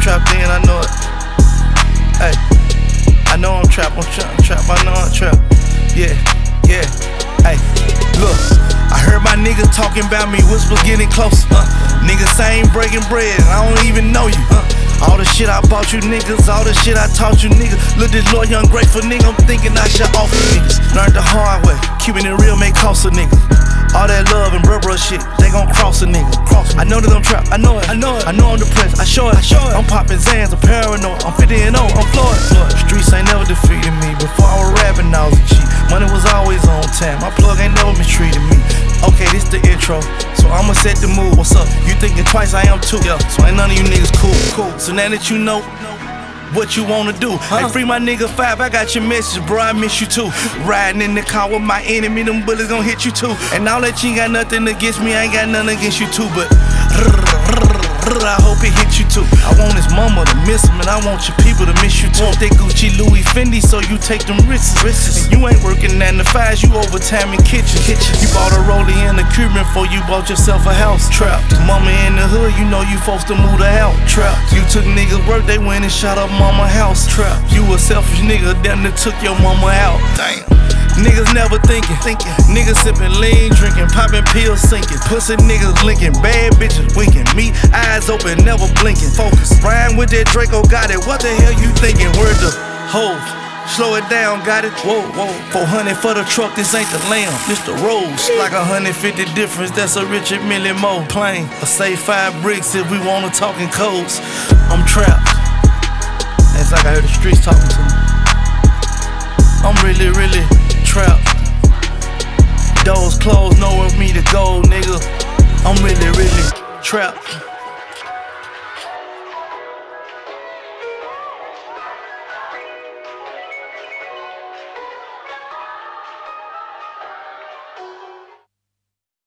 trapped in, I know it. Hey, I know I'm trapped, I know I'm trapped. Yeah, yeah, hey, look. I heard my niggas talking about me, whispers getting closer. Niggas say ain't breaking bread, and I don't even know you. All the shit I bought you niggas, all the shit I taught you niggas. Look, this loyal, ungrateful nigga, I'm thinking I should offer niggas. Learned the hard way, keeping it real may cost a nigga. All that love and bruh shit, they gon' cross a nigga. I know that I'm trapped, I know it. I know I'm depressed, I show it. I'm popping Zans, I'm paranoid, I'm 50 and 0, I'm Floyd. Streets ain't never defeated me. Before I was rapping, I was a G. Money was always on time, my plug ain't never mistreated me. Okay, this the intro, so I'ma set the mood. What's up? You thinking twice, I am too. Yeah, so ain't none of you niggas cool. So now that you know what you wanna do, hey, free my nigga 5, I got your message, bro, I miss you too. Riding in the car with my enemy, them bullets gon' hit you too. And all that you ain't got nothing against me, I ain't got nothing against you too. But I hope it hit you too. I want his mama to miss him, and I want your people to miss you too. Want that Gucci, Louis, Fendi, so you take them risks. And you ain't working 9 to 5s, you overtime in kitchens. You bought a rollie and a Cuban before you bought yourself a house. Trapped. Mama in the hood, you know you supposed to move the house. Trapped. You took niggas' work, they went and shot up mama house. Trapped. You a selfish nigga, damn near took your mama out. Damn. Niggas never thinking. Niggas sipping lean, drinking, popping pills, sinking. Pussy niggas linking, bad bitches winking. Me, eyes open, never blinking. Focus. Rhyme with that Draco, got it. What the hell you thinking? Word the hove. Slow it down, got it. Whoa. 400 for the truck, this ain't the lamb, this the Rose. Like 150 difference, that's a Richard Mille Mo plane. Or say 5 bricks if we wanna talk in codes. I'm trapped. It's like I heard the streets talking to me. I'm really trapped. Doors closed, nowhere for me to go, nigga. I'm really trapped.